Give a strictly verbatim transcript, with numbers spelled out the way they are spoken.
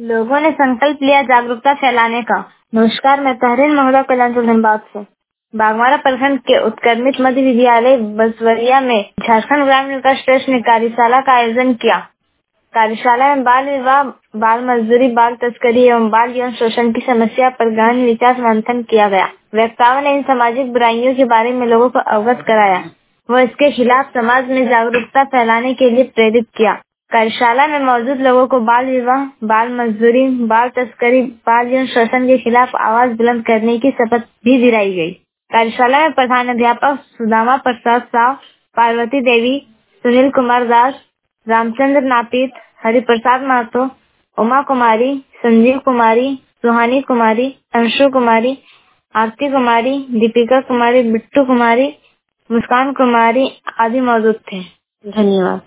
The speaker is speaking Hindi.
लोगों ने संकल्प लिया जागरूकता फैलाने का। नमस्कार, मैं तहरीन महुदा कल्याणपुर धनबाद से। बागमारा प्रखंड के उत्क्रमित मध्य विद्यालय बसवरिया में झारखंड ग्रामीण विकास ट्रस्ट ने कार्यशाला का आयोजन किया। कार्यशाला में बाल विवाह, बाल मजदूरी, बाल तस्करी एवं बाल यौन शोषण की समस्या पर गहन विचार मंथन किया गया। वक्ताओं ने इन सामाजिक बुराइयों के बारे में लोगों को अवगत कराया व इसके खिलाफ समाज में जागरूकता फैलाने के लिए प्रेरित किया। कार्यशाला में मौजूद लोगों को बाल विवाह, बाल मजदूरी, बाल तस्करी, बाल यौन शोषण के खिलाफ आवाज बुलंद करने की शपथ भी दिलाई गई। कार्यशाला में प्रधान अध्यापक सुदामा प्रसाद साव, पार्वती देवी, सुनील कुमार दास, रामचंद्र नापित, हरिप्रसाद महतो, उमा कुमारी, संजीव कुमारी, सुहानी कुमारी, अंशु कुमारी, आरती कुमारी, दीपिका कुमारी, बिट्टू कुमारी, मुस्कान कुमारी आदि मौजूद थे। धन्यवाद।